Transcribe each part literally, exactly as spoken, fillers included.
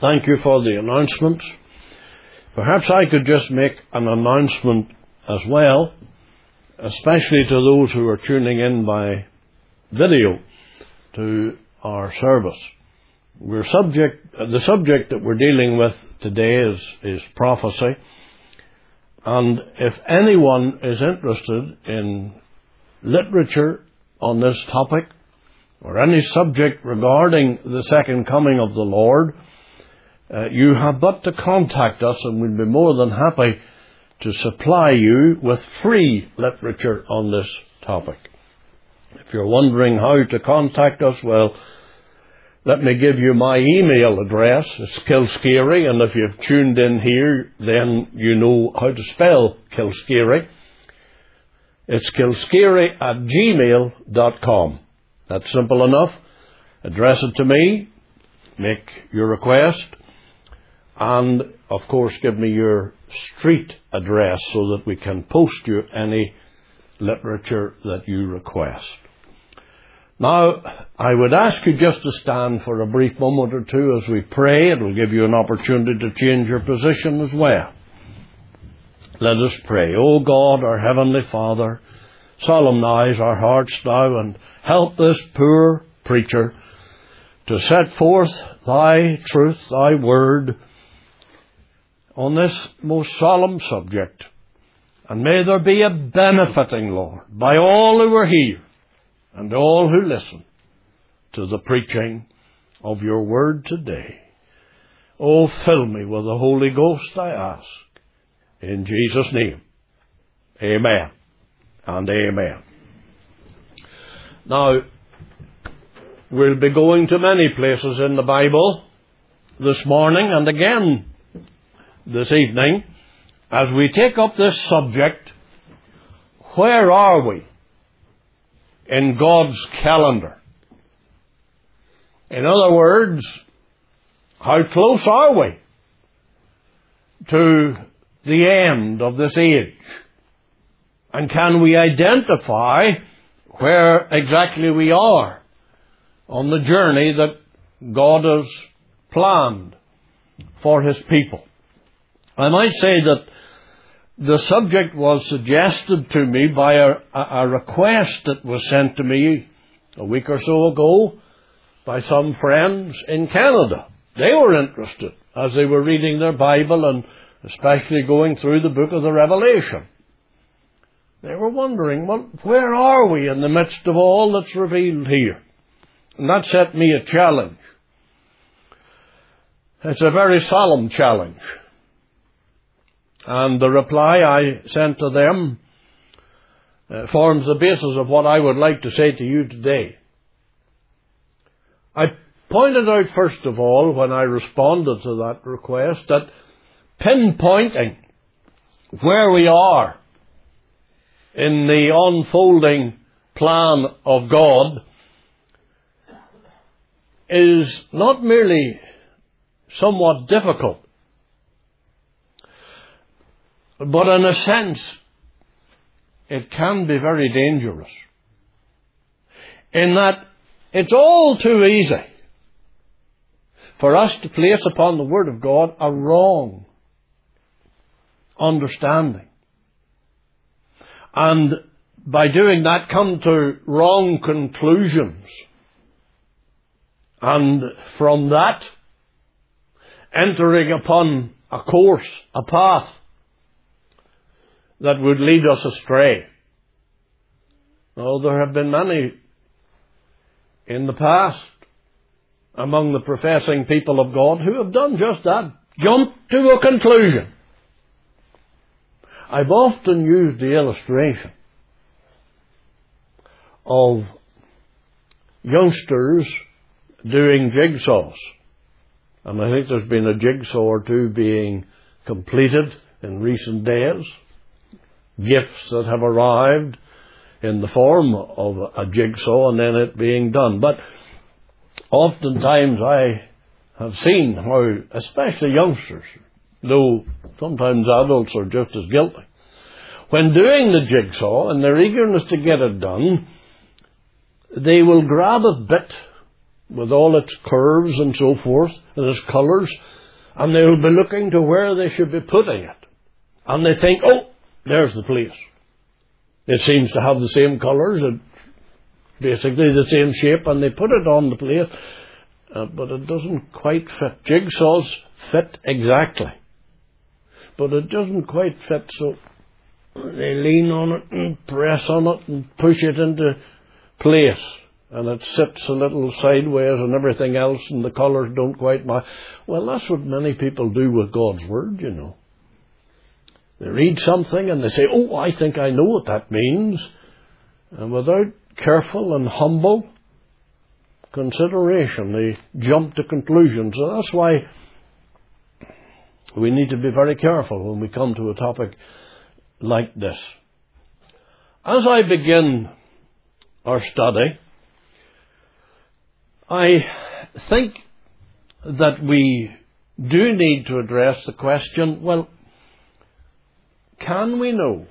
Thank you for the announcements. Perhaps I could just make an announcement as well, especially to those who are tuning in by video to our service. We're subject, the subject that we're dealing with today is, is prophecy. And if anyone is interested in literature on this topic, or any subject regarding the second coming of the Lord, uh, you have but to contact us, and we'd be more than happy to supply you with free literature on this topic. If you're wondering how to contact us, well, let me give you my email address. It's Kilskeery, and if you've tuned in here, then you know how to spell Kilskeery. It's kilskeery at gmail dot com. That's simple enough. Address it to me, make your request, and, of course, give me your street address so that we can post you any literature that you request. Now, I would ask you just to stand for a brief moment or two as we pray. It will give you an opportunity to change your position as well. Let us pray. O God, our Heavenly Father, solemnize our hearts now and help this poor preacher to set forth Thy truth, Thy word on this most solemn subject. And may there be a benefiting, Lord, by all who are here and all who listen to the preaching of your word today. Oh, fill me with the Holy Ghost, I ask. In Jesus' name, amen and amen. Now, we'll be going to many places in the Bible this morning and again this evening as we take up this subject, where are we in God's calendar? In other words, how close are we to the end of this age? And can we identify where exactly we are on the journey that God has planned for His people? I might say that the subject was suggested to me by a, a request that was sent to me a week or so ago by some friends in Canada. They were interested as they were reading their Bible and especially going through the book of the Revelation. They were wondering, well, where are we in the midst of all that's revealed here? And that set me a challenge. It's a very solemn challenge. And the reply I sent to them uh, forms the basis of what I would like to say to you today. I pointed out, first of all, when I responded to that request, that pinpointing where we are in the unfolding plan of God is not merely somewhat difficult, but in a sense, it can be very dangerous, in that it's all too easy for us to place upon the Word of God a wrong understanding. And by doing that, come to wrong conclusions. And from that, entering upon a course, a path that would lead us astray. Oh, there have been many in the past among the professing people of God who have done just that, jumped to a conclusion. I've often used the illustration of youngsters doing jigsaws. And I think there's been a jigsaw or two being completed in recent days. Gifts that have arrived in the form of a jigsaw and then it being done. But oftentimes I have seen how, especially youngsters, though sometimes adults are just as guilty, when doing the jigsaw and their eagerness to get it done, they will grab a bit with all its curves and so forth, and its colours, and they'll be looking to where they should be putting it. And they think, oh, there's the place. It seems to have the same colours, and basically the same shape, and they put it on the plate, uh, but it doesn't quite fit. Jigsaws fit exactly, but it doesn't quite fit, so they lean on it and press on it and push it into place, and it sits a little sideways and everything else, and the colours don't quite match. Well, that's what many people do with God's Word, you know. They read something and they say, oh, I think I know what that means. And without careful and humble consideration, they jump to conclusions. So that's why we need to be very careful when we come to a topic like this. As I begin our study, I think that we do need to address the question, well, can we know?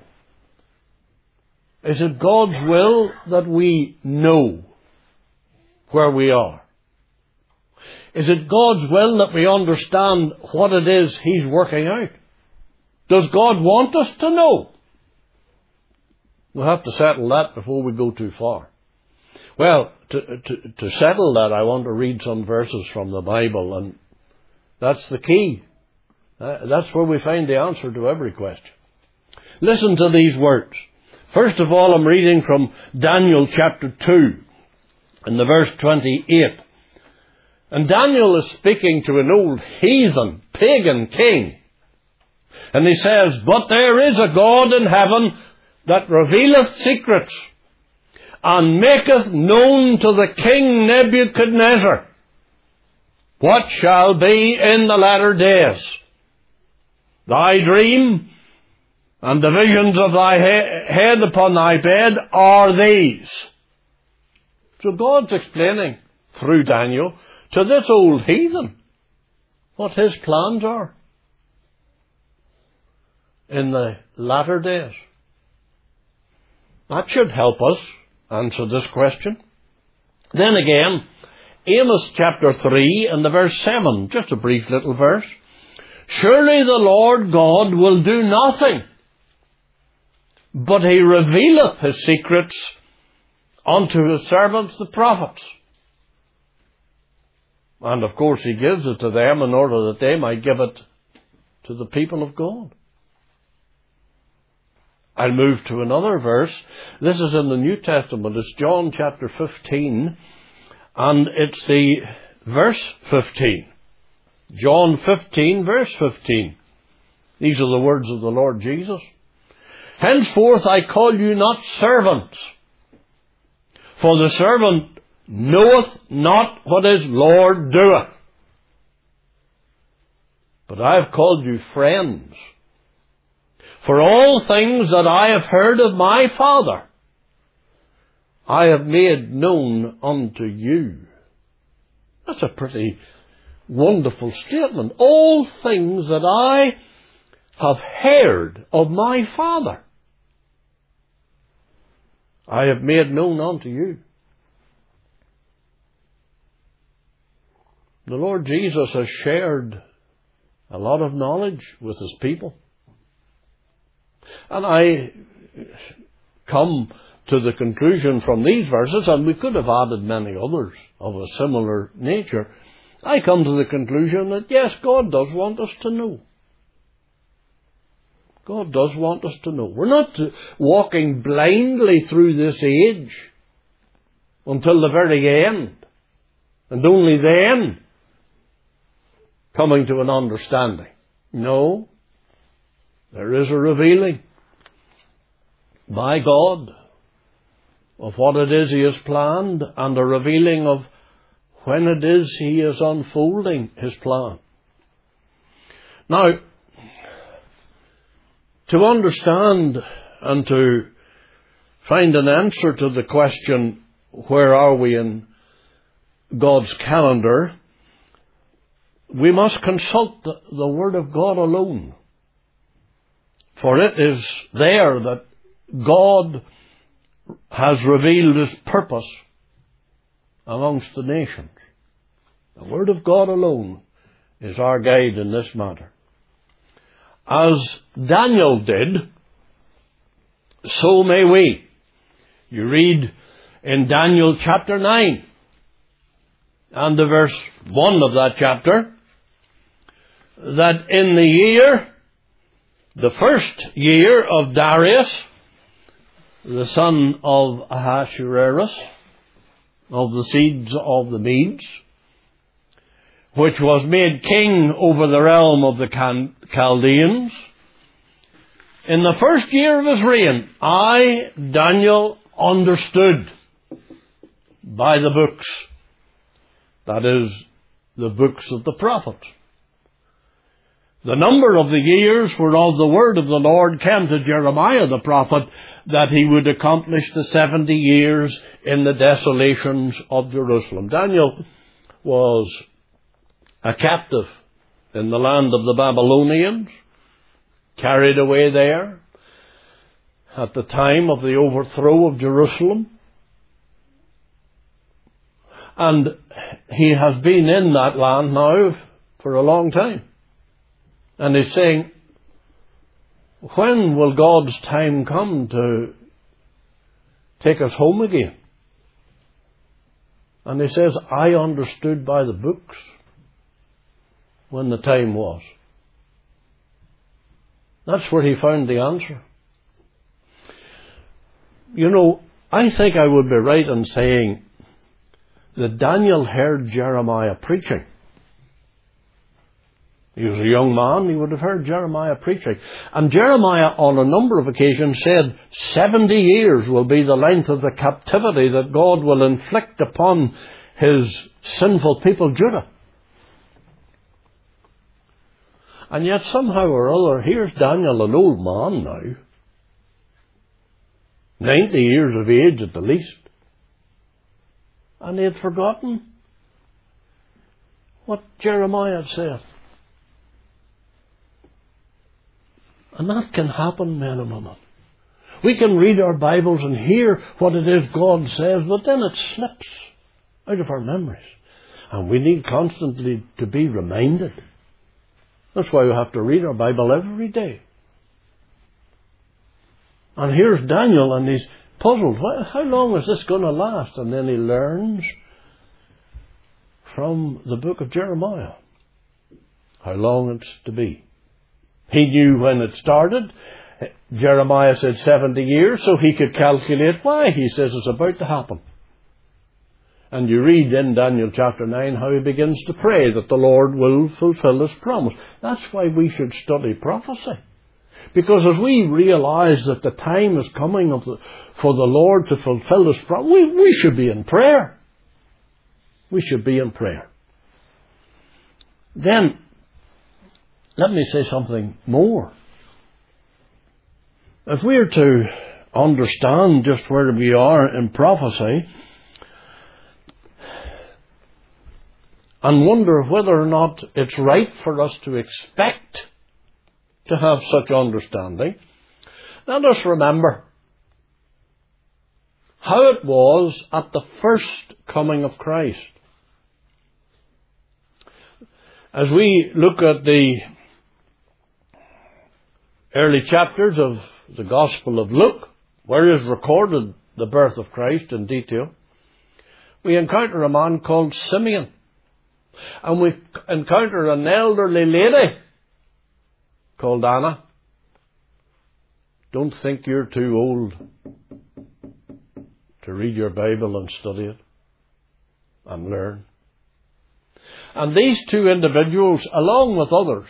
Is it God's will that we know where we are? Is it God's will that we understand what it is He's working out? Does God want us to know? We'll have to settle that before we go too far. Well, to, to, to settle that, I want to read some verses from the Bible, and that's the key. Uh, that's where we find the answer to every question. Listen to these words. First of all, I'm reading from Daniel chapter two, in the verse twenty-eight. And Daniel is speaking to an old heathen, pagan king. And he says, but there is a God in heaven that revealeth secrets, and maketh known to the king Nebuchadnezzar what shall be in the latter days. Thy dream and the visions of thy he- head upon thy bed are these. So God's explaining through Daniel to this old heathen what his plans are in the latter days. That should help us answer this question. Then again, Amos chapter three and the verse seven, just a brief little verse. Surely the Lord God will do nothing, but He revealeth His secrets unto His servants the prophets. And of course He gives it to them in order that they might give it to the people of God. I'll move to another verse. This is in the New Testament. It's John chapter fifteen, and it's the verse fifteen. John fifteen, verse fifteen. These are the words of the Lord Jesus. Henceforth I call you not servants, for the servant knoweth not what his Lord doeth. But I have called you friends. For all things that I have heard of my Father, I have made known unto you. That's a pretty wonderful statement. All things that I have heard of my Father, I have made known unto you. The Lord Jesus has shared a lot of knowledge with His people. And I come to the conclusion from these verses, and we could have added many others of a similar nature. I come to the conclusion that yes, God does want us to know. God does want us to know. We're not walking blindly through this age until the very end, and only then coming to an understanding. No. There is a revealing by God of what it is He has planned, and a revealing of when it is He is unfolding His plan. Now, to understand and to find an answer to the question, where are we in God's calendar, we must consult the, the Word of God alone. For it is there that God has revealed His purpose amongst the nations. The Word of God alone is our guide in this matter. As Daniel did, so may we. You read in Daniel chapter nine and the verse one of that chapter that in the year, the first year of Darius, the son of Ahasuerus, of the seeds of the Medes, which was made king over the realm of the Chaldeans, in the first year of his reign, I, Daniel, understood by the books, that is, the books of the prophets. The number of the years whereof the word of the Lord came to Jeremiah the prophet, that he would accomplish the seventy years in the desolations of Jerusalem. Daniel was a captive in the land of the Babylonians, carried away there at the time of the overthrow of Jerusalem. And he has been in that land now for a long time. And he's saying, when will God's time come to take us home again? And he says, I understood by the books when the time was. That's where he found the answer. You know, I think I would be right in saying that Daniel heard Jeremiah preaching. He was a young man, he would have heard Jeremiah preaching. And Jeremiah on a number of occasions said, seventy years will be the length of the captivity that God will inflict upon his sinful people, Judah. And yet somehow or other, here's Daniel, an old man now, ninety years of age at the least, and he had forgotten what Jeremiah had said. And that can happen, men and women. We can read our Bibles and hear what it is God says, but then it slips out of our memories. And we need constantly to be reminded. That's why we have to read our Bible every day. And here's Daniel, and he's puzzled. How long is this going to last? And then he learns from the book of Jeremiah how long it's to be. He knew when it started. Jeremiah said seventy years, so he could calculate why. He says it's about to happen. And you read in Daniel chapter nine how he begins to pray that the Lord will fulfill his promise. That's why we should study prophecy. Because as we realize that the time is coming of the, for the Lord to fulfill his promise, we, we should be in prayer. We should be in prayer. Then, let me say something more. If we are to understand just where we are in prophecy, and wonder whether or not it's right for us to expect to have such understanding, let us remember how it was at the first coming of Christ. As we look at the early chapters of the Gospel of Luke, where is recorded the birth of Christ in detail, we encounter a man called Simeon. And we encounter an elderly lady called Anna. Don't think you're too old to read your Bible and study it and learn. And these two individuals, along with others,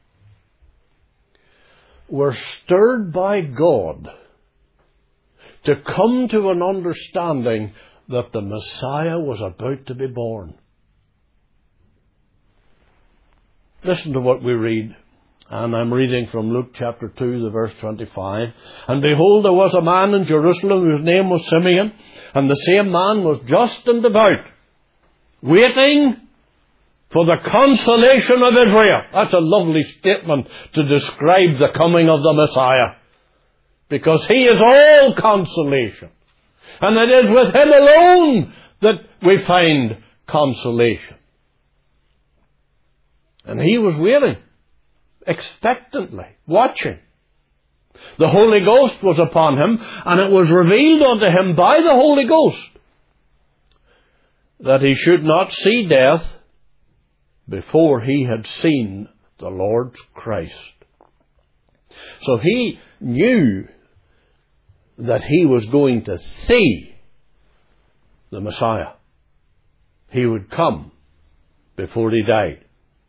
were stirred by God to come to an understanding that the Messiah was about to be born. Listen to what we read. And I'm reading from Luke chapter two, the verse twenty-five. And behold, there was a man in Jerusalem whose name was Simeon, and the same man was just and devout, waiting for the consolation of Israel. That's a lovely statement to describe the coming of the Messiah, because he is all consolation. And it is with him alone that we find consolation. And he was waiting, expectantly, watching. The Holy Ghost was upon him, and it was revealed unto him by the Holy Ghost that he should not see death before he had seen the Lord Christ. So he knew that he was going to see the Messiah. He would come before he died.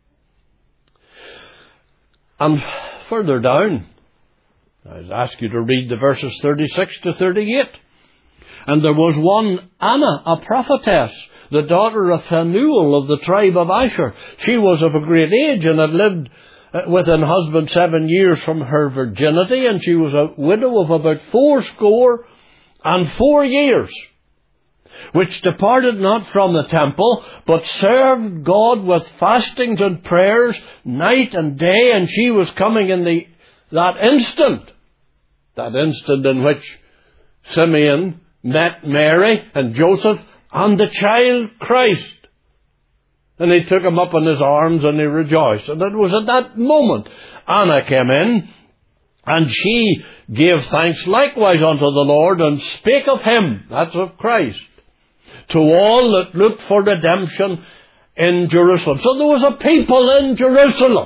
And further down, I ask you to read the verses thirty-six to thirty-eight. And there was one Anna, a prophetess, the daughter of Phanuel of the tribe of Asher. She was of a great age and had lived with an husband seven years from her virginity, and she was a widow of about fourscore and four years, which departed not from the temple, but served God with fastings and prayers night and day. And she was coming in the that instant, that instant in which Simeon met Mary and Joseph and the child Christ. And he took him up in his arms and he rejoiced. And it was at that moment Anna came in, and she gave thanks likewise unto the Lord, and spake of him, that's of Christ, to all that looked for redemption in Jerusalem. So there was a people in Jerusalem,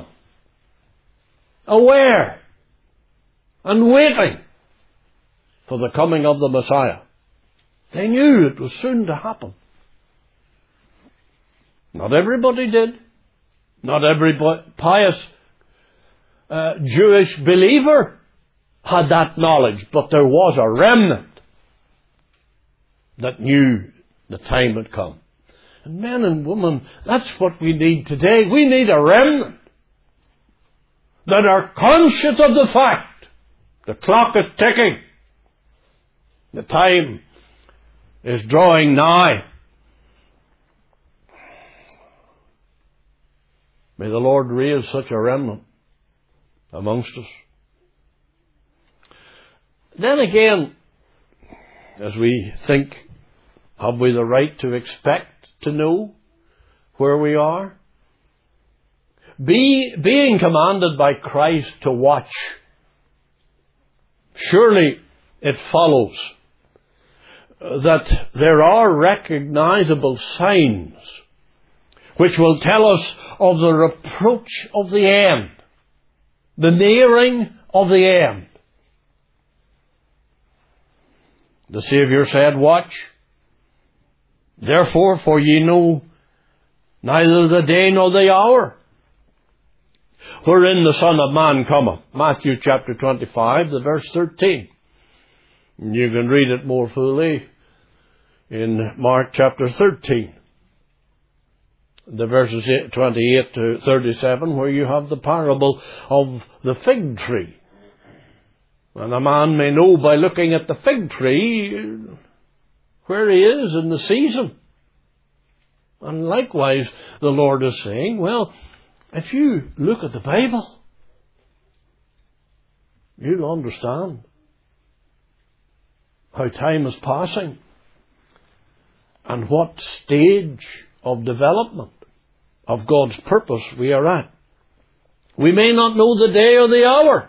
aware and waiting for the coming of the Messiah. They knew it was soon to happen. Not everybody did. Not every pious uh, Jewish believer had that knowledge, but there was a remnant that knew the time had come. And men and women, that's what we need today. We need a remnant that are conscious of the fact the clock is ticking. The time is drawing nigh. May the Lord raise such a remnant amongst us. Then again, as we think, have we the right to expect to know where we are? Be, being commanded by Christ to watch, surely it follows that there are recognizable signs which will tell us of the approach of the end, the nearing of the end. The Saviour said, watch, therefore, for ye know neither the day nor the hour wherein the Son of Man cometh. Matthew chapter twenty-five, the verse thirteen. You can read it more fully in Mark chapter thirteen. The verses twenty-eight to thirty-seven, where you have the parable of the fig tree. And a man may know by looking at the fig tree where he is in the season. And likewise, the Lord is saying, well, if you look at the Bible, you'll understand how time is passing and what stage of development of God's purpose we are at. We may not know the day or the hour,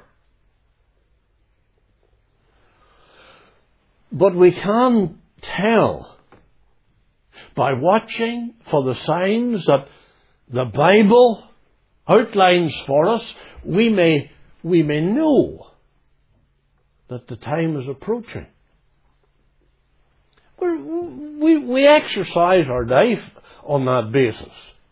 but we can tell by watching for the signs that the Bible outlines for us. We may, we may know that the time is approaching. We're, we, we exercise our life on that basis.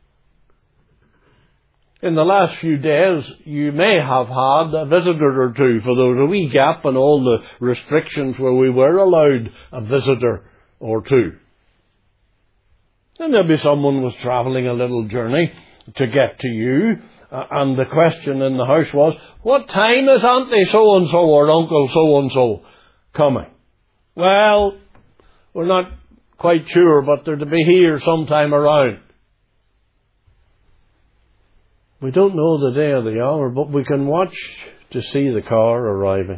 In the last few days, you may have had a visitor or two, for there was a wee gap in all the restrictions where we were allowed a visitor or two. And maybe someone was travelling a little journey to get to you, uh, and the question in the house was, what time is Auntie so-and-so or Uncle so-and-so coming? Well, we're not quite sure, but they're to be here sometime around. We don't know the day or the hour, but we can watch to see the car arriving.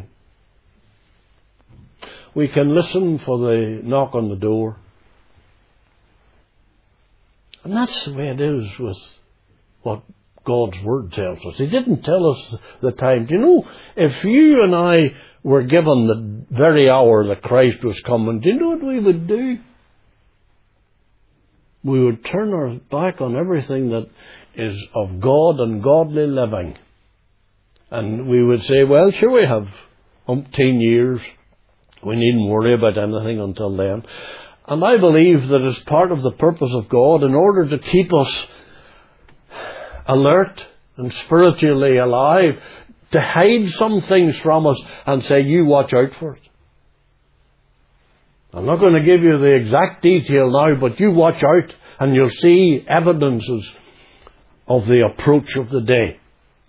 We can listen for the knock on the door. And that's the way it is with what God's Word tells us. He didn't tell us the time. Do you know, if you and I were given the very hour that Christ was coming, do you know what we would do? We would turn our back on everything that is of God and godly living. And we would say, well, sure, we have umpteen years. We needn't worry about anything until then. And I believe that as part of the purpose of God, in order to keep us alert and spiritually alive, to hide some things from us and say, you watch out for it. I'm not going to give you the exact detail now, but you watch out and you'll see evidences of the approach of the day.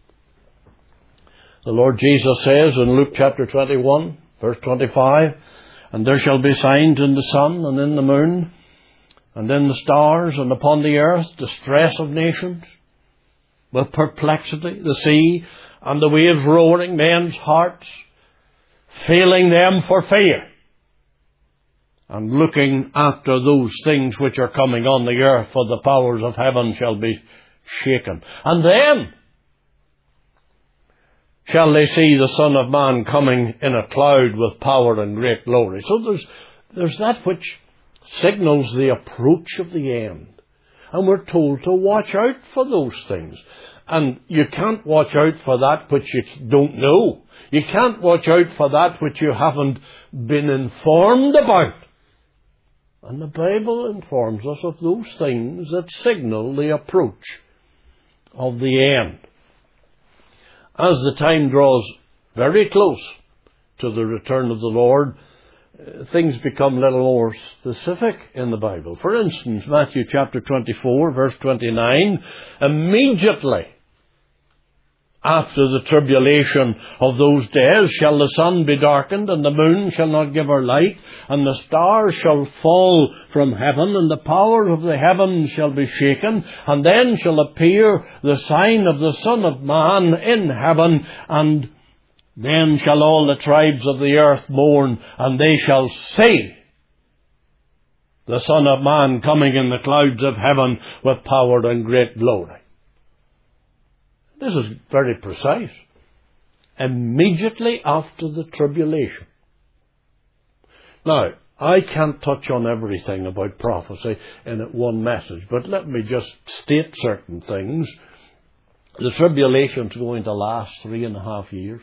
The Lord Jesus says in Luke chapter twenty-one, verse twenty-five, and there shall be signs in the sun and in the moon and in the stars and upon the earth, distress of nations, with perplexity, the sea and the waves roaring, men's hearts failing them for fear, and looking after those things which are coming on the earth, for the powers of heaven shall be shaken. And then shall they see the Son of Man coming in a cloud with power and great glory. So there's, there's that which signals the approach of the end. And we're told to watch out for those things. And you can't watch out for that which you don't know. You can't watch out for that which you haven't been informed about. And the Bible informs us of those things that signal the approach of the end. As the time draws very close to the return of the Lord, things become a little more specific in the Bible. For instance, Matthew chapter twenty-four, verse twenty-nine, immediately after the tribulation of those days shall the sun be darkened, and the moon shall not give her light, and the stars shall fall from heaven, and the power of the heavens shall be shaken, and then shall appear the sign of the Son of Man in heaven, and then shall all the tribes of the earth mourn, and they shall see the Son of Man coming in the clouds of heaven with power and great glory. This is very precise. Immediately after the tribulation. Now, I can't touch on everything about prophecy in one message, but let me just state certain things. The tribulation is going to last three and a half years.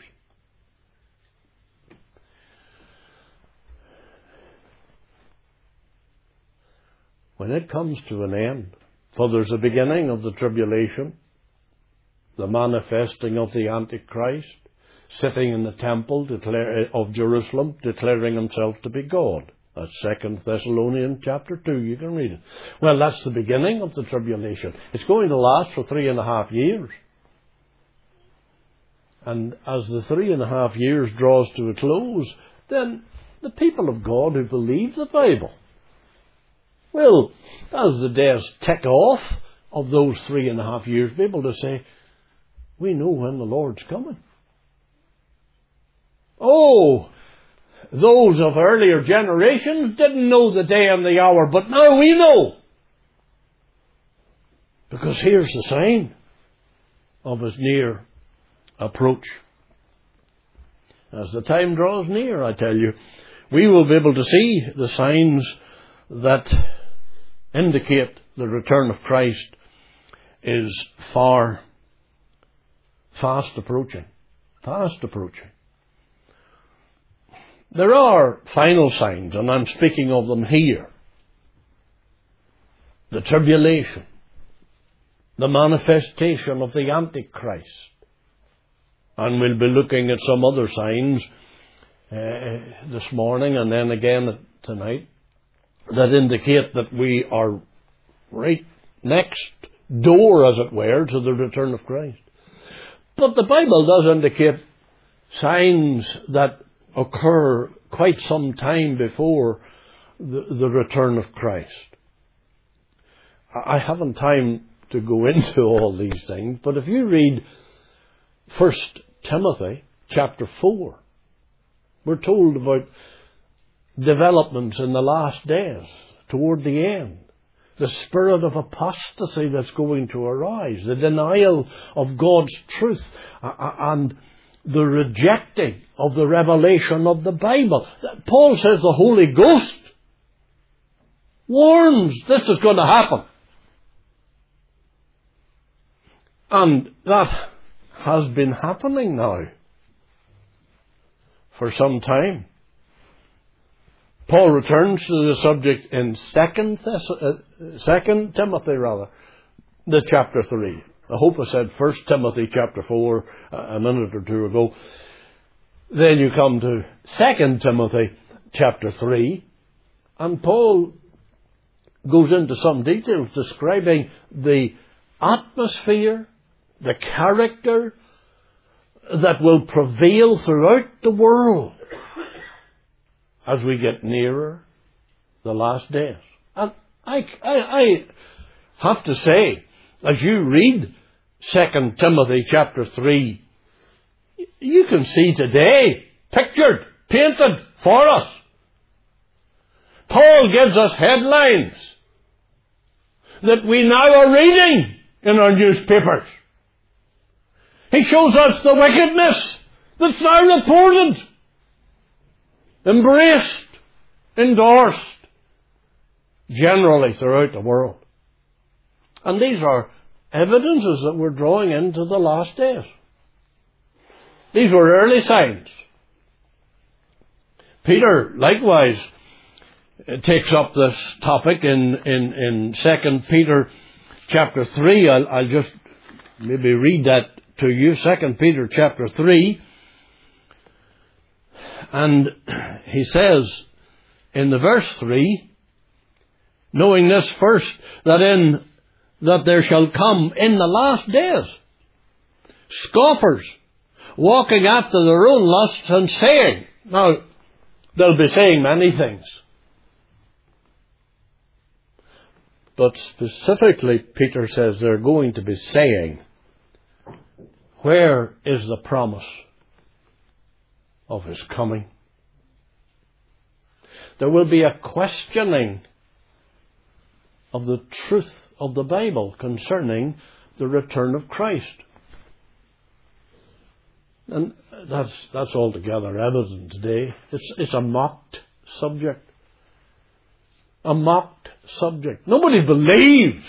When it comes to an end, for there's a beginning of the tribulation, the manifesting of the Antichrist, sitting in the temple declare, of Jerusalem, declaring himself to be God. That's Second Thessalonians chapter two, you can read it. Well, that's the beginning of the tribulation. It's going to last for three and a half years. And as the three and a half years draws to a close, then the people of God who believe the Bible will, as the days tick off of those three and a half years, be able to say, we know when the Lord's coming. Oh, those of earlier generations didn't know the day and the hour, but now we know. Because here's the sign of his near approach. As the time draws near, I tell you, we will be able to see the signs that indicate the return of Christ is far Fast approaching. Fast approaching. There are final signs, and I'm speaking of them here. The tribulation. The manifestation of the Antichrist. And we'll be looking at some other signs uh, this morning and then again tonight that indicate that we are right next door, as it were, to the return of Christ. But the Bible does indicate signs that occur quite some time before the, the return of Christ. I haven't time to go into all these things, but if you read First Timothy chapter four, we're told about developments in the last days, toward the end. the spirit of apostasy that's going to arise, the denial of God's truth, uh, and the rejecting of the revelation of the Bible. Paul says the Holy Ghost warns this is going to happen. And that has been happening now for some time. Paul returns to the subject in Second Thess- uh, Second Timothy, rather, the chapter three. I hope I said First Timothy chapter four uh, a minute or two ago. Then you come to Second Timothy chapter three, and Paul goes into some details describing the atmosphere, the character that will prevail throughout the world as we get nearer the last days. And I, I, I have to say, as you read Second Timothy chapter three, you can see today, pictured, painted for us. Paul gives us headlines that we now are reading in our newspapers. He shows us the wickedness that's now reported, embraced, endorsed, generally throughout the world. And these are evidences that we're drawing into the last days. These were early signs. Peter, likewise, takes up this topic in, in, in Second Peter chapter three. I'll, I'll just maybe read that to you. Second Peter chapter three. And he says in the verse three, knowing this first, that in that there shall come in the last days scoffers, walking after their own lusts, and saying, now they'll be saying many things, but specifically Peter says they're going to be saying, where is the promise of His coming? There will be a questioning of the truth of the Bible concerning the return of Christ. And that's that's altogether evident today. It's it's a mocked subject. A mocked subject. Nobody believes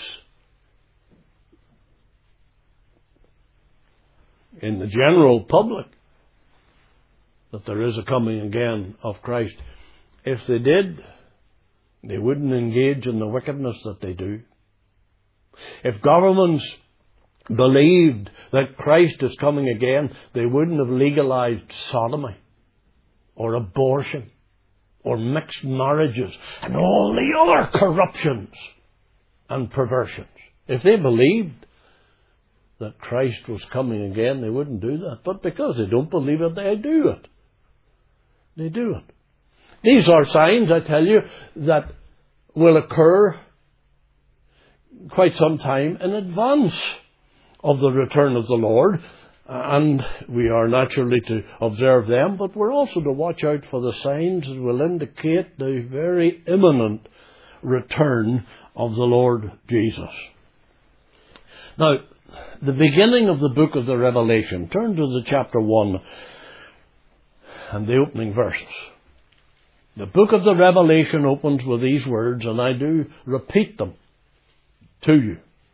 in the general public that there is a coming again of Christ. If they did, they wouldn't engage in the wickedness that they do. If governments believed that Christ is coming again, they wouldn't have legalized sodomy or abortion or mixed marriages and all the other corruptions and perversions. If they believed that Christ was coming again, they wouldn't do that. But because they don't believe it, they do it. They do it. These are signs, I tell you, that will occur quite some time in advance of the return of the Lord, and we are naturally to observe them, but we're also to watch out for the signs that will indicate the very imminent return of the Lord Jesus. Now, the beginning of the book of the Revelation, turn to the chapter one and the opening verses. The book of the Revelation opens with these words, and I do repeat them to you.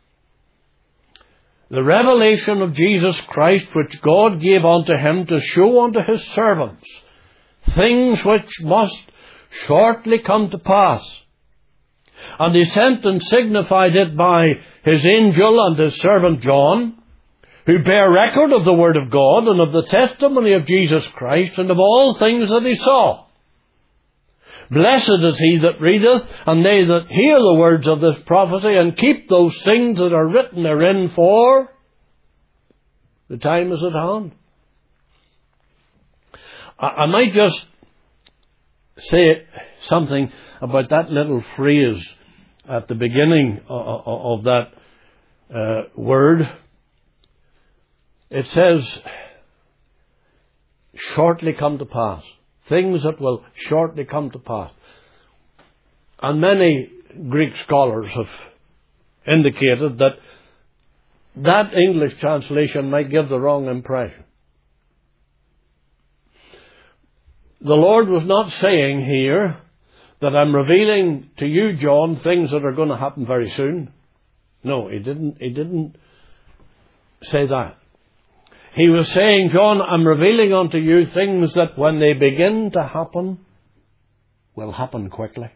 The revelation of Jesus Christ, which God gave unto Him to show unto His servants things which must shortly come to pass. And He sent and signified it by His angel and His servant John, who bear record of the word of God and of the testimony of Jesus Christ and of all things that He saw. Blessed is he that readeth, and they that hear the words of this prophecy, and keep those things that are written therein, for the time is at hand. I, I might just say something about that little phrase at the beginning of, of that uh, word. It says, shortly come to pass. Things that will shortly come to pass. And many Greek scholars have indicated that that English translation might give the wrong impression. The Lord was not saying here that I'm revealing to you, John, things that are going to happen very soon. No, he didn't, he didn't say that. He was saying, John, I'm revealing unto you things that when they begin to happen, will happen quickly.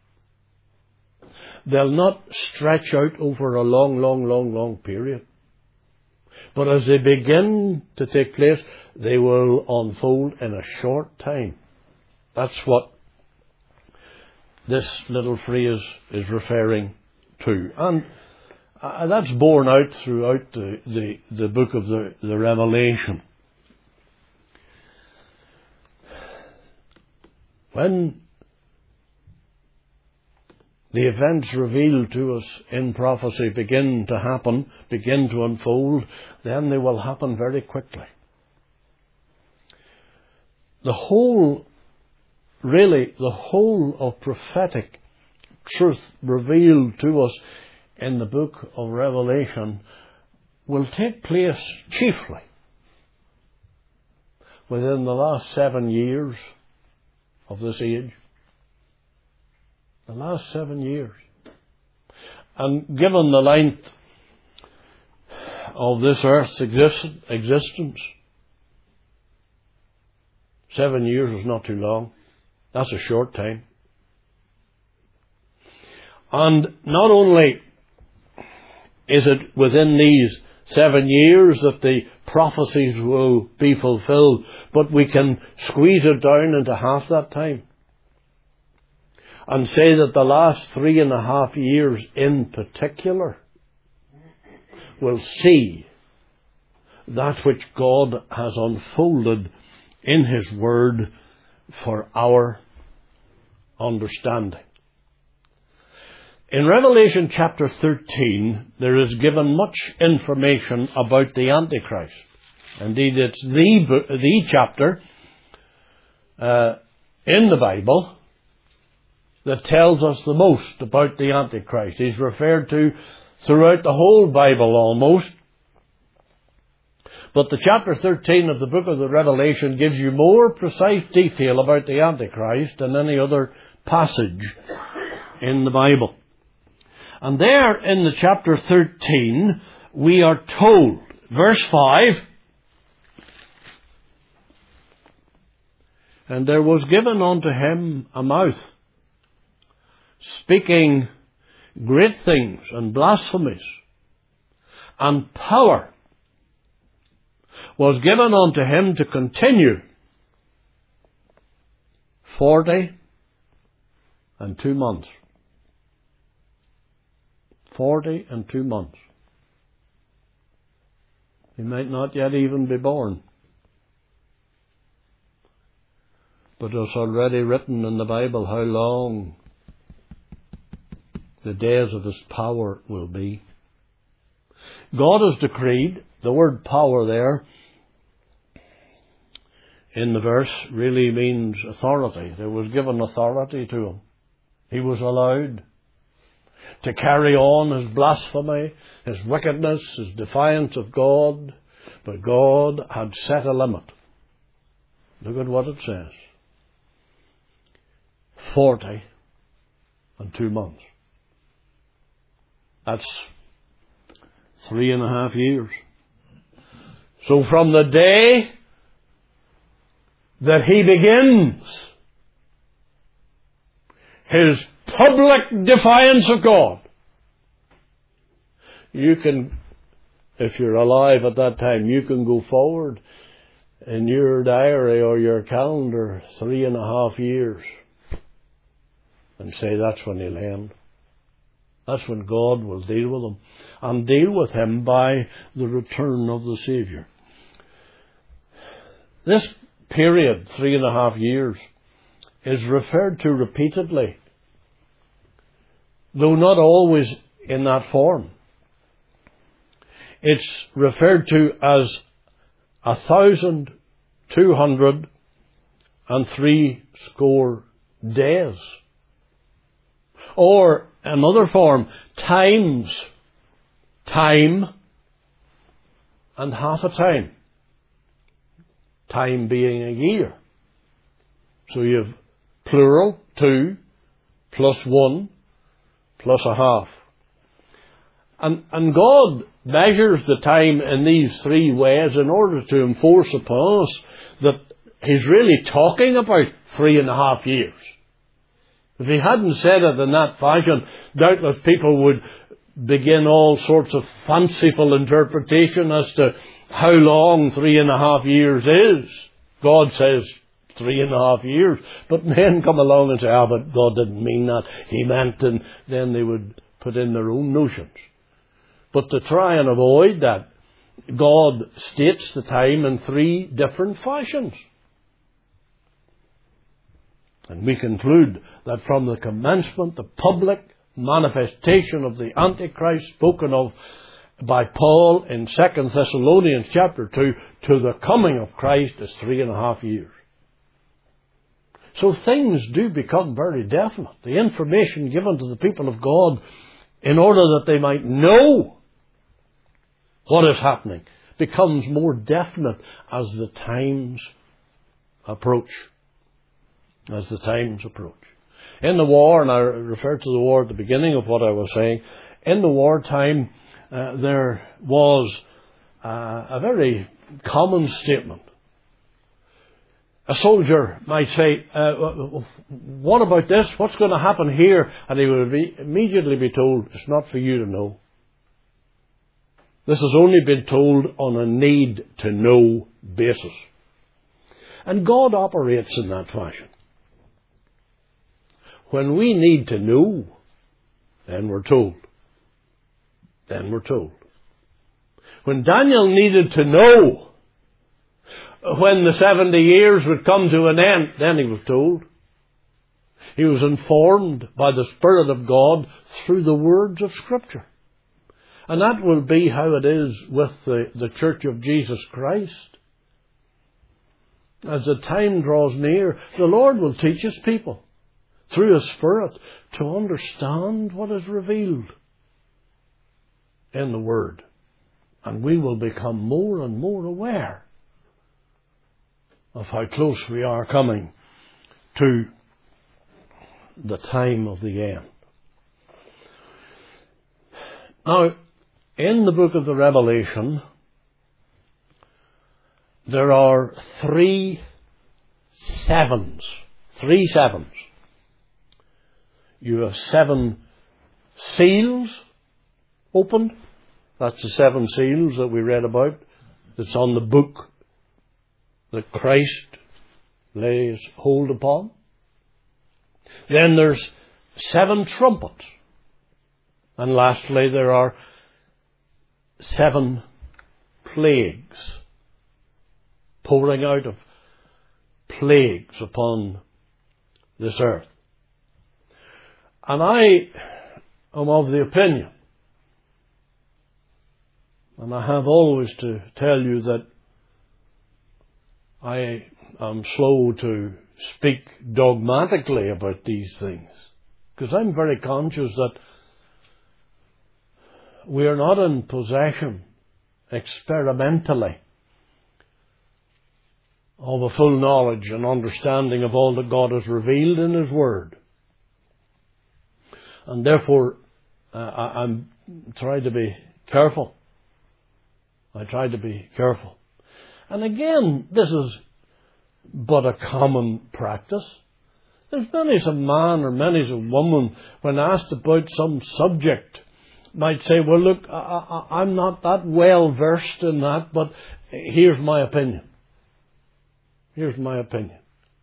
They'll not stretch out over a long, long, long, long period. But as they begin to take place, they will unfold in a short time. That's what this little phrase is referring to. And uh, that's borne out throughout the, the, the book of the, the Revelation. When the events revealed to us in prophecy begin to happen, begin to unfold, then they will happen very quickly. The whole, really, the whole of prophetic truth revealed to us in the book of Revelation will take place chiefly within the last seven years of this age. The last seven years. And given the length of this earth's exist- existence, seven years is not too long. That's a short time. And not only is it within these seven years that the prophecies will be fulfilled, but we can squeeze it down into half that time. And say that the last three and a half years in particular will see that which God has unfolded in His Word for our understanding. In Revelation chapter thirteen, there is given much information about the Antichrist. Indeed, it's the, the chapter uh, in the Bible that tells us the most about the Antichrist. He's referred to throughout the whole Bible almost. But the chapter thirteen of the book of the Revelation gives you more precise detail about the Antichrist than any other passage in the Bible. And there in the chapter thirteen, we are told, verse five, and there was given unto him a mouth, speaking great things and blasphemies, and power was given unto him to continue forty and two months. Forty and two months. He might not yet even be born. But it's already written in the Bible how long the days of his power will be. God has decreed, the word power there in the verse really means authority. There was given authority to him. He was allowed to carry on his blasphemy, his wickedness, his defiance of God, but God had set a limit. Look at what it says. Forty and two months. That's three and a half years. So from the day that he begins his public defiance of God, you can, if you're alive at that time, you can go forward in your diary or your calendar three and a half years and say that's when he'll end. That's when God will deal with him, and deal with him by the return of the Saviour. This period, three and a half years, is referred to repeatedly, though not always in that form. It's referred to as a thousand two hundred and three score days. Or another form, times, time and half a time. Time being a year. So you have plural, two, plus one, plus a half. And, and God measures the time in these three ways in order to enforce upon us that He's really talking about three and a half years. If He hadn't said it in that fashion, doubtless people would begin all sorts of fanciful interpretation as to how long three and a half years is. God says three and a half years. But men come along and say, ah, but God didn't mean that. He meant, and then they would put in their own notions. But to try and avoid that, God states the time in three different fashions. And we conclude that from the commencement, the public manifestation of the Antichrist spoken of by Paul in Second Thessalonians chapter two to the coming of Christ is three and a half years. So things do become very definite. The information given to the people of God in order that they might know what is happening becomes more definite as the times approach. As the times approach. In the war, and I referred to the war at the beginning of what I was saying, in the wartime uh, there was uh, a very common statement. A soldier might say, uh, what about this? What's going to happen here? And he would be, immediately be told, it's not for you to know. This has only been told on a need-to-know basis. And God operates in that fashion. When we need to know, then we're told. Then we're told. When Daniel needed to know when the seventy years would come to an end, then he was told. He was informed by the Spirit of God through the words of Scripture. And that will be how it is with the, the Church of Jesus Christ. As the time draws near, the Lord will teach His people through His Spirit to understand what is revealed in the Word. And we will become more and more aware of how close we are coming to the time of the end. Now, in the book of the Revelation, there are three sevens. Three sevens. You have seven seals opened. That's the seven seals that we read about. That's on the book that Christ lays hold upon. Then there's seven trumpets. And lastly, there are seven plagues. Pouring out of plagues upon this earth. And I am of the opinion, and I have always to tell you that I am slow to speak dogmatically about these things, because I'm very conscious that we are not in possession experimentally of a full knowledge and understanding of all that God has revealed in His Word. And therefore, uh, I, I'm trying to be careful. I try to be careful. And again, this is but a common practice. There's many's a man or many's a woman, when asked about some subject, might say, well, look, I, I, I'm not that well versed in that, but here's my opinion. Here's my opinion.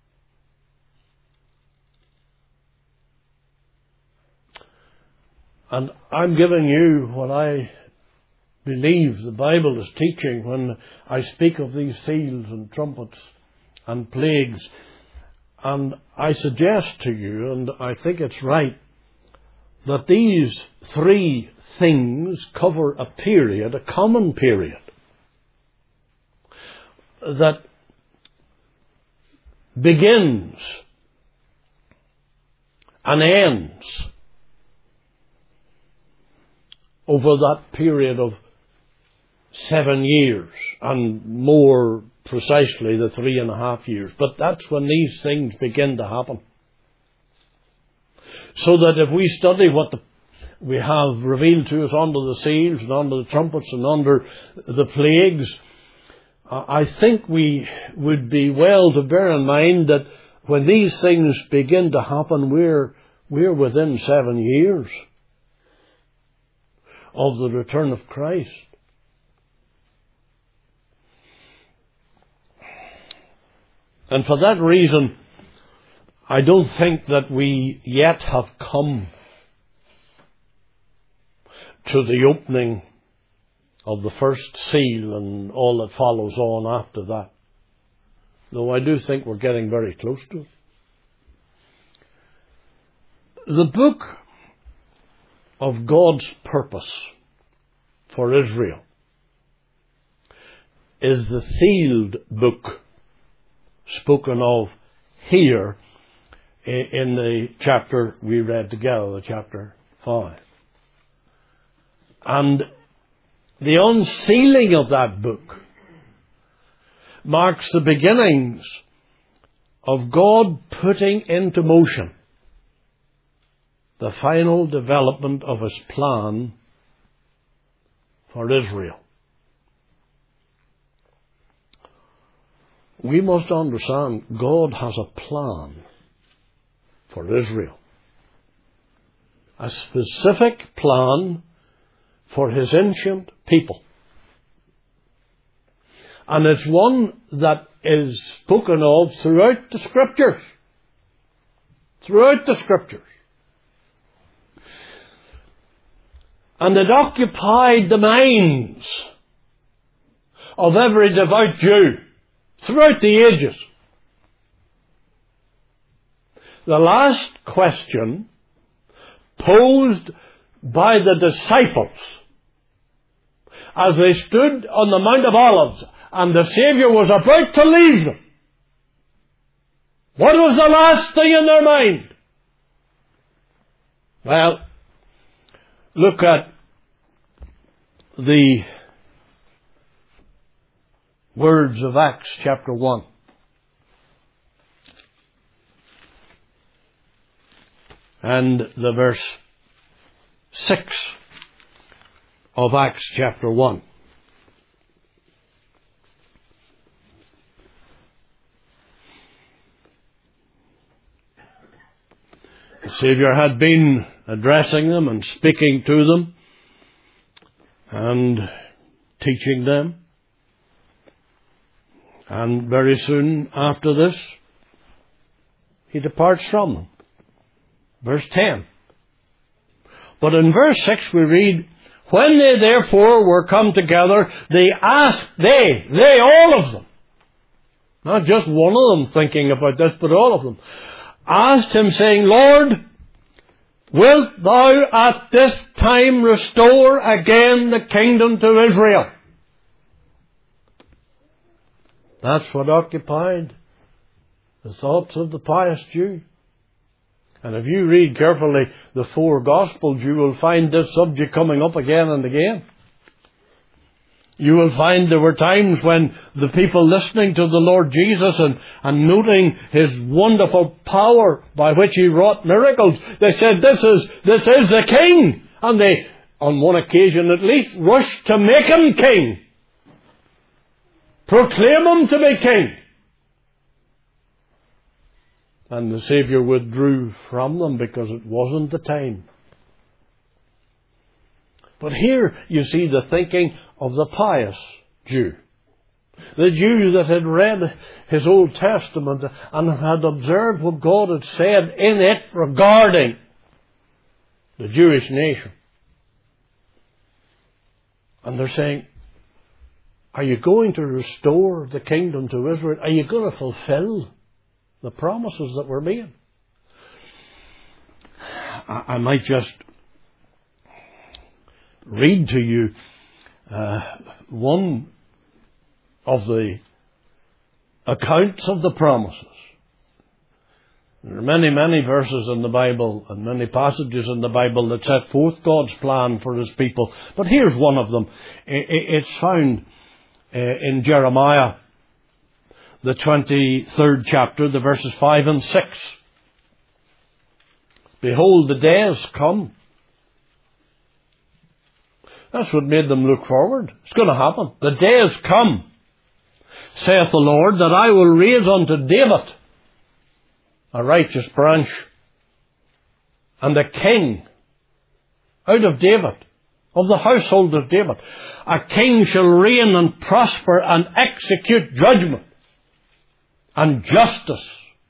And I'm giving you what I believe the Bible is teaching when I speak of these seals and trumpets and plagues. And I suggest to you, and I think it's right, that these three things cover a period, a common period, that begins and ends over that period of seven years, and more precisely the three and a half years. But that's when these things begin to happen. So that if we study what the, we have revealed to us under the seals and under the trumpets and under the plagues, uh, I think we would be well to bear in mind that when these things begin to happen, we're, we're within seven years of the return of Christ. And for that reason, I don't think that we yet have come to the opening of the first seal and all that follows on after that. Though I do think we're getting very close to it. The book of God's purpose for Israel is the sealed book spoken of here in the chapter we read together, the chapter five. And the unsealing of that book marks the beginnings of God putting into motion the final development of His plan for Israel. We must understand God has a plan for Israel. A specific plan for His ancient people. And it's one that is spoken of throughout the Scriptures. Throughout the Scriptures. And it occupied the minds of every devout Jew throughout the ages. The last question posed by the disciples as they stood on the Mount of Olives and the Saviour was about to leave them. What was the last thing in their mind? Well, look at the words of Acts chapter one. And the verse six of Acts chapter one. The Saviour had been addressing them and speaking to them and teaching them. And very soon after this, He departs from them. Verse ten. But in verse six we read, when they therefore were come together, they asked, they, they, all of them, not just one of them thinking about this, but all of them, asked Him, saying, Lord, wilt Thou at this time restore again the kingdom to Israel? That's what occupied the thoughts of the pious Jew. And if you read carefully the four Gospels, you will find this subject coming up again and again. You will find there were times when the people listening to the Lord Jesus and, and noting His wonderful power by which He wrought miracles, they said, this is, this is the King. And they, on one occasion at least, rushed to make Him King. Proclaim Him to be King. And the Saviour withdrew from them because it wasn't the time. But here you see the thinking of the pious Jew. The Jew that had read his Old Testament and had observed what God had said in it regarding the Jewish nation. And they're saying, are you going to restore the kingdom to Israel? Are you going to fulfill the promises that were made? I, I might just read to you uh, one of the accounts of the promises. There are many, many verses in the Bible and many passages in the Bible that set forth God's plan for His people. But here's one of them. It's found in Jeremiah, the twenty-third chapter, the verses five and six. Behold, the days come. That's what made them look forward. It's going to happen. The days come, saith the Lord, that I will raise unto David a righteous branch, and a king out of David, of the household of David. A king shall reign and prosper and execute judgment and justice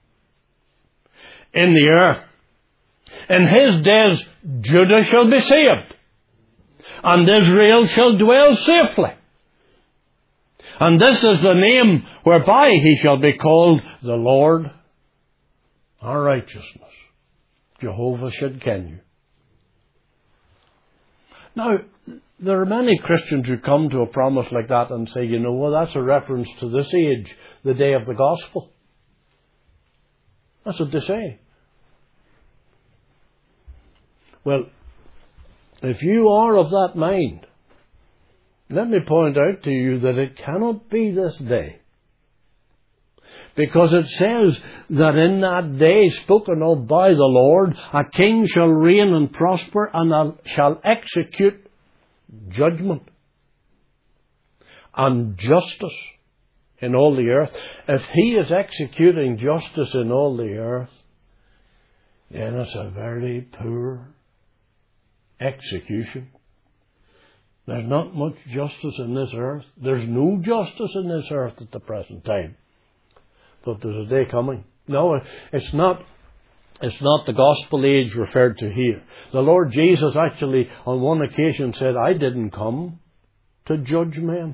in the earth. In his days Judah shall be saved, and Israel shall dwell safely. And this is the name whereby he shall be called the Lord our righteousness. Jehovah Shidkenu. Now, there are many Christians who come to a promise like that and say, you know, well, that's a reference to this age, the day of the gospel. That's what they say. Well, if you are of that mind, let me point out to you that it cannot be this day. Because it says that in that day spoken of by the Lord, a king shall reign and prosper and shall execute judgment and justice in all the earth. If he is executing justice in all the earth, then it's a very poor execution. There's not much justice in this earth. There's no justice in this earth at the present time. But there's a day coming. No, it's not, it's not the gospel age referred to here. The Lord Jesus actually on one occasion said, I didn't come to judge men.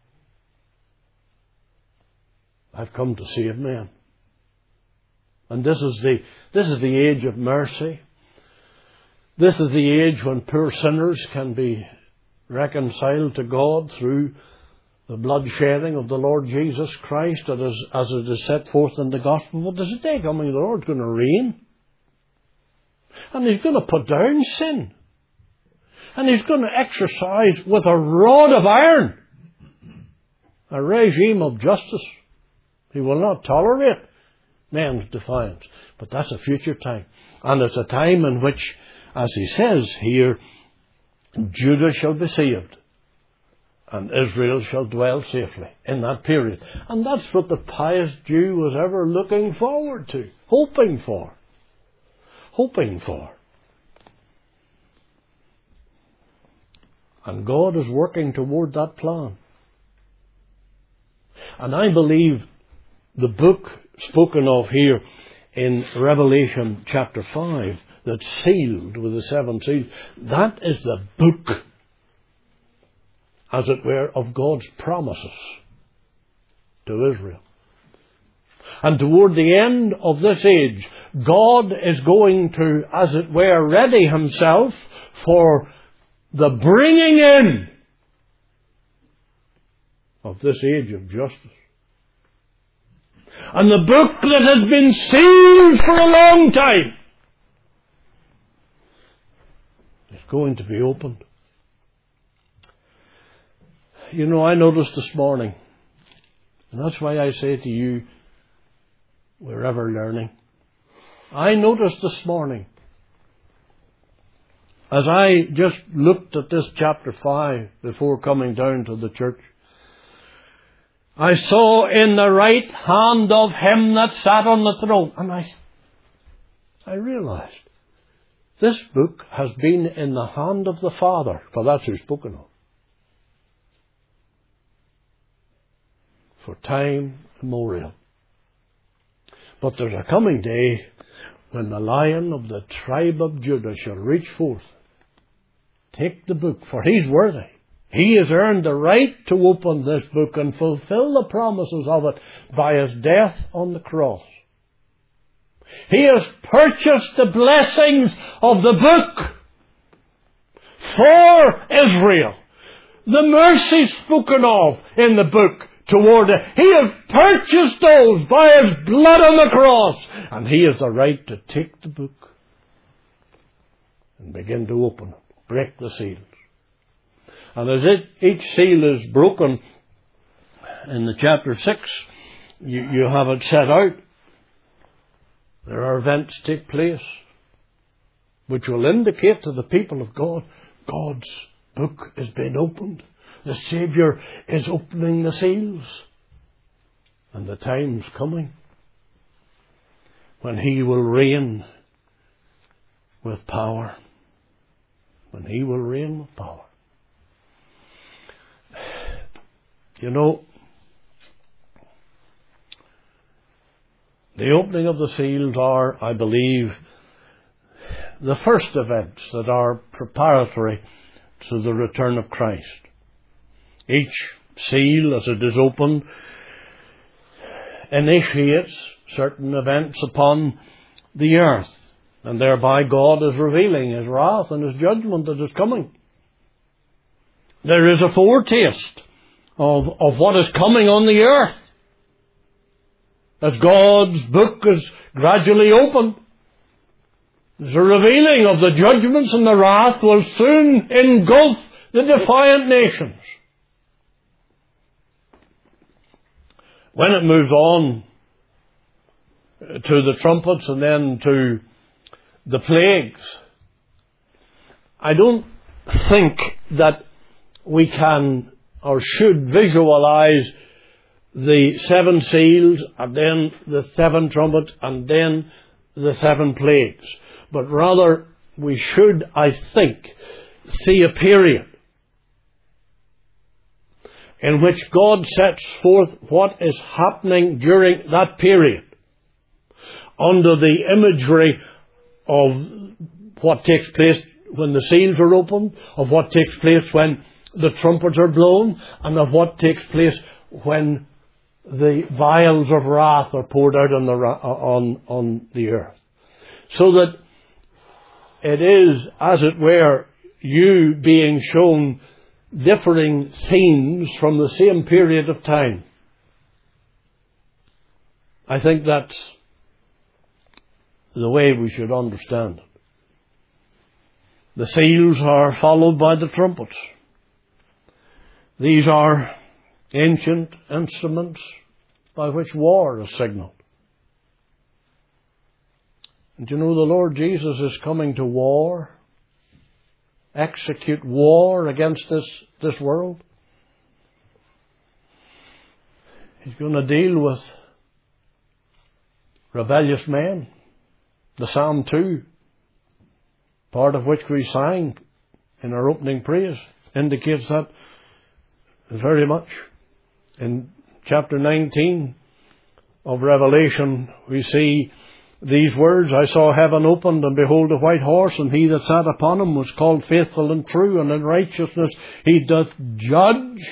I've come to save men. And this is the, this is the age of mercy. This is the age when poor sinners can be reconciled to God through the blood shedding of the Lord Jesus Christ, as, as it is set forth in the gospel. But there's a day coming, the Lord's going to reign. And He's going to put down sin. And He's going to exercise with a rod of iron a regime of justice. He will not tolerate men's defiance. But that's a future time. And it's a time in which, as He says here, Judah shall be saved, and Israel shall dwell safely in that period. And that's what the pious Jew was ever looking forward to, hoping for. Hoping for. And God is working toward that plan. And I believe the book spoken of here in Revelation chapter five, that's sealed with the seven seals, that is the book, as it were, of God's promises to Israel. And toward the end of this age, God is going to, as it were, ready Himself for the bringing in of this age of justice. And the book that has been sealed for a long time is going to be opened. You know, I noticed this morning, and that's why I say to you, we're ever learning. I noticed this morning, as I just looked at this chapter five before coming down to the church, I saw in the right hand of Him that sat on the throne, and I, I realized this book has been in the hand of the Father, for that's who's spoken of, for time immemorial. But there's a coming day when the Lion of the tribe of Judah shall reach forth, take the book, for He's worthy. He has earned the right to open this book and fulfill the promises of it by His death on the cross. He has purchased the blessings of the book for Israel. The mercies spoken of in the book toward it. He has purchased those by His blood on the cross. And He has the right to take the book and begin to open it, break the seals. And as it, each seal is broken, in the chapter six, you, you have it set out. There are events take place which will indicate to the people of God, God's book is being opened. The Saviour is opening the seals. And the time's coming when He will reign with power. When He will reign with power. You know, the opening of the seals are, I believe, the first events that are preparatory to the return of Christ. Each seal, as it is opened, initiates certain events upon the earth, and thereby God is revealing His wrath and His judgment that is coming. There is a foretaste of, of what is coming on the earth. As God's book is gradually opened, there's a revealing of the judgments, and the wrath will soon engulf the defiant nations. When it moves on to the trumpets and then to the plagues, I don't think that we can or should visualize the seven seals and then the seven trumpets and then the seven plagues. But rather, we should, I think, see a period in which God sets forth what is happening during that period under the imagery of what takes place when the seals are opened, of what takes place when the trumpets are blown, and of what takes place when the vials of wrath are poured out on the on on the earth. So that it is, as it were, you being shown differing scenes from the same period of time. I think that's the way we should understand it. The seals are followed by the trumpets. These are ancient instruments by which war is signalled. And you know, the Lord Jesus is coming to war, execute war against this, this world. He's going to deal with rebellious men. The Psalm two, part of which we sang in our opening praise, indicates that very much. In chapter nineteen of Revelation, we see these words, I saw heaven opened, and behold a white horse, and he that sat upon him was called Faithful and True, and in righteousness he doth judge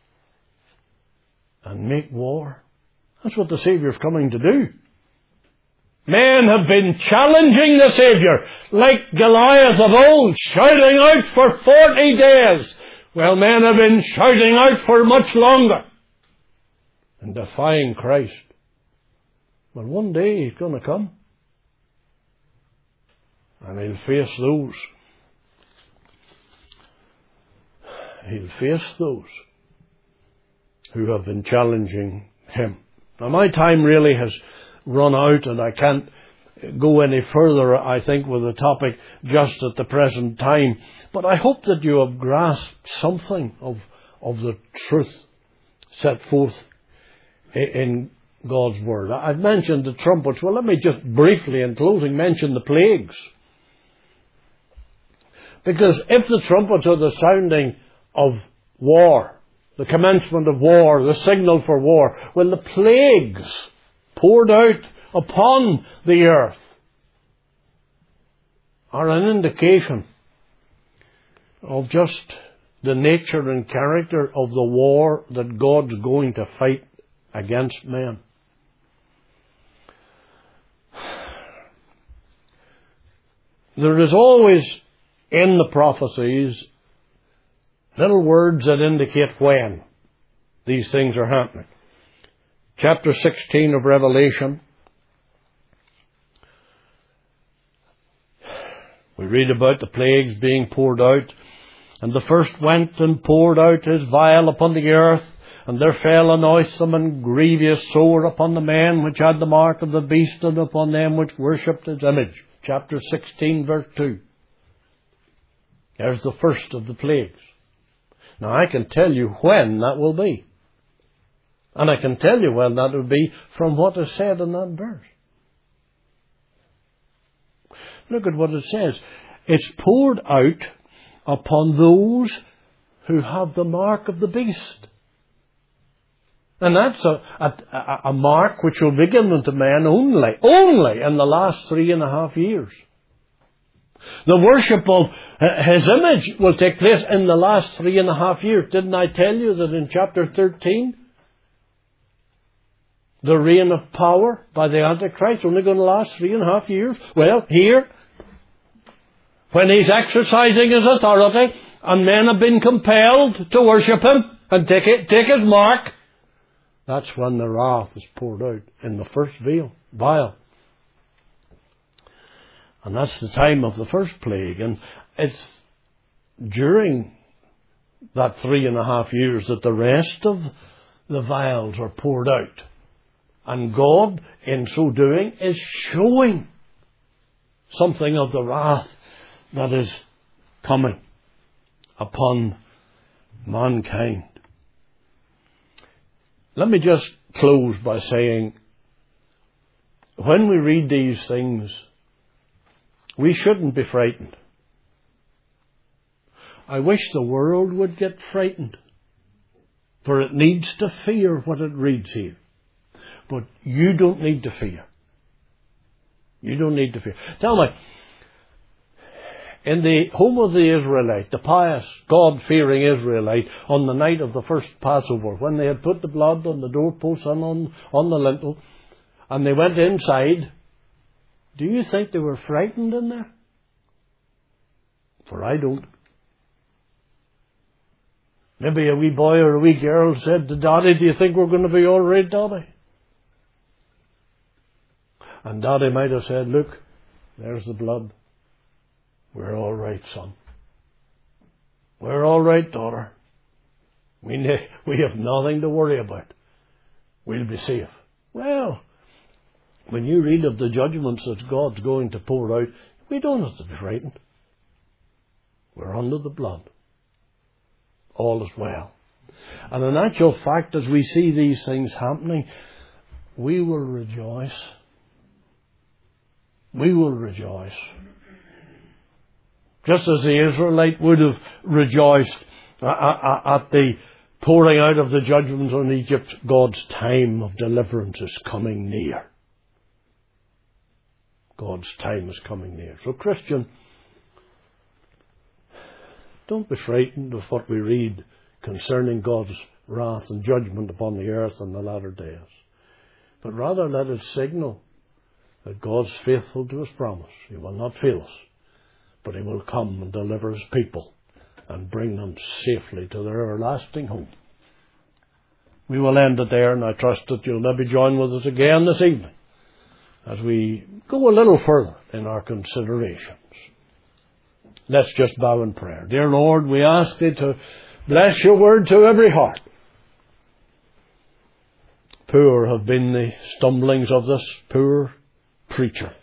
and make war. That's what the Saviour's coming to do. Men have been challenging the Saviour, like Goliath of old, shouting out for forty days. Well, men have been shouting out for much longer and defying Christ. But one day He's going to come, and He'll face those. He'll face those who have been challenging Him. Now, my time really has run out, and I can't go any further, I think, with the topic just at the present time. But I hope that you have grasped something of, of the truth set forth in God's Word. I've mentioned the trumpets. Well, let me just briefly, in closing, mention the plagues. Because if the trumpets are the sounding of war, the commencement of war, the signal for war, well, the plagues poured out upon the earth are an indication of just the nature and character of the war that God's going to fight against men. There is always in the prophecies little words that indicate when. these things are happening. Chapter sixteen of Revelation, we read about the plagues being poured out. And the first went and poured out his vial upon the earth, and there fell a noisome and grievous sore upon the men which had the mark of the beast, and upon them which worshipped his image. Chapter sixteen, verse two. There's the first of the plagues. Now I can tell you when that will be. And I can tell you when that will be from what is said in that verse. Look at what it says. It's poured out upon those who have the mark of the beast. And that's a, a, a mark which will be given to men only, only in the last three and a half years. The worship of his image will take place in the last three and a half years. Didn't I tell you that in chapter thirteen, the reign of power by the Antichrist only going to last three and a half years? Well, here, when he's exercising his authority, and men have been compelled to worship him and take it, take his mark, that's when the wrath is poured out in the first vial. vial. And that's the time of the first plague. And it's during that three and a half years that the rest of the vials are poured out. And God, in so doing, is showing something of the wrath that is coming upon mankind. Let me just close by saying, when we read these things, we shouldn't be frightened. I wish the world would get frightened, for it needs to fear what it reads here. But you don't need to fear. You don't need to fear. Tell me, in the home of the Israelite, the pious, God-fearing Israelite, on the night of the first Passover, when they had put the blood on the doorpost and on, on the lintel, and they went inside, do you think they were frightened in there? For I don't. Maybe a wee boy or a wee girl said to Daddy, do you think we're going to be all right, Daddy? And Daddy might have said, look, there's the blood. We're all right, son. We're all right, daughter. We ne- we have nothing to worry about. We'll be safe. Well, when you read of the judgments that God's going to pour out, we don't have to be frightened. We're under the blood. All is well. And in actual fact, as we see these things happening, we will rejoice. We will rejoice. Just as the Israelite would have rejoiced at the pouring out of the judgments on Egypt, God's time of deliverance is coming near. God's time is coming near. So, Christian, don't be frightened of what we read concerning God's wrath and judgment upon the earth in the latter days. But rather let it signal that God's faithful to His promise. He will not fail us, but He will come and deliver His people and bring them safely to their everlasting home. We will end it there, and I trust that you'll maybe join with us again this evening as we go a little further in our considerations. Let's just bow in prayer. Dear Lord, we ask Thee to bless Your word to every heart. Poor have been the stumblings of this poor preacher.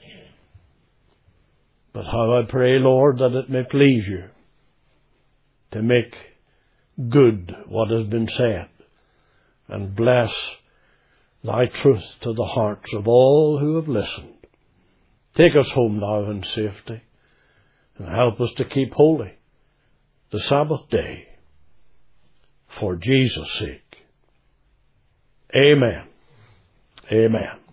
But how I pray, Lord, that it may please You to make good what has been said, and bless Thy truth to the hearts of all who have listened. Take us home now in safety, and help us to keep holy the Sabbath day for Jesus' sake. Amen. Amen.